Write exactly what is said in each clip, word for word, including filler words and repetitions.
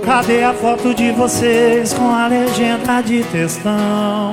Cadê a foto de vocês com a legenda de textão?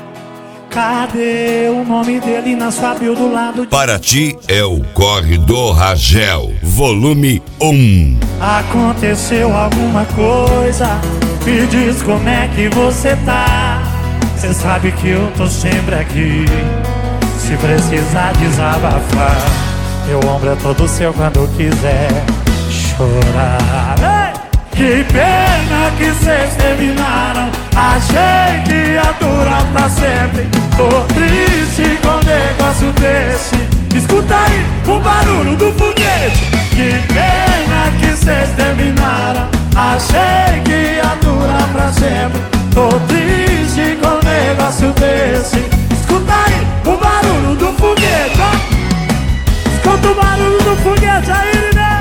Cadê o nome dele na sua bio do lado de... Para ti é o Corre do Ragel, volume um. Aconteceu alguma coisa? Me diz como é que você tá. Cê sabe que eu tô sempre aqui, se precisar desabafar. Meu ombro é todo seu quando quiser chorar. Ei! Que pena que cês terminaram. Achei que ia durar pra sempre. Tô triste com um negócio desse. Escuta aí o barulho do foguete. Que pena que cês terminaram. Achei que ia durar pra sempre. Tô triste com um negócio desse. Escuta aí o barulho do foguete, ó. Escuta o barulho do foguete aí, né?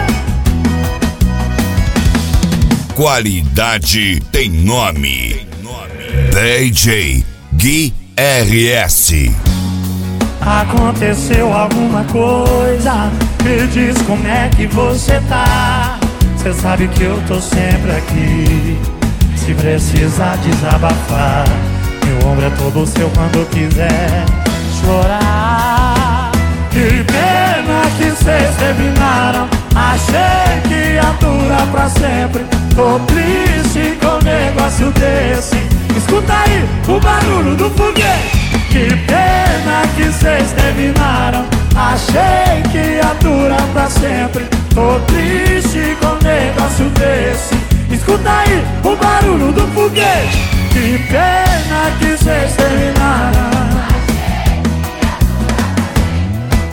Qualidade tem nome. D J Gui R S. Aconteceu alguma coisa? Me diz como é que você tá. Cê sabe que eu tô sempre aqui, se precisar desabafar. Meu ombro é todo seu quando quiser chorar. Que pena que cês terminaram. Achei que ia durar pra sempre. Tô triste com um negócio desse. Escuta aí o barulho do foguete. Que pena que cês terminaram. Achei que ia durar pra sempre. Tô triste com um negócio desse. Escuta aí o barulho do foguete. Que pena que cês terminaram.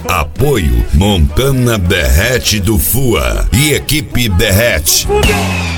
Apoio Montana Derrete do F U A e equipe Derrete.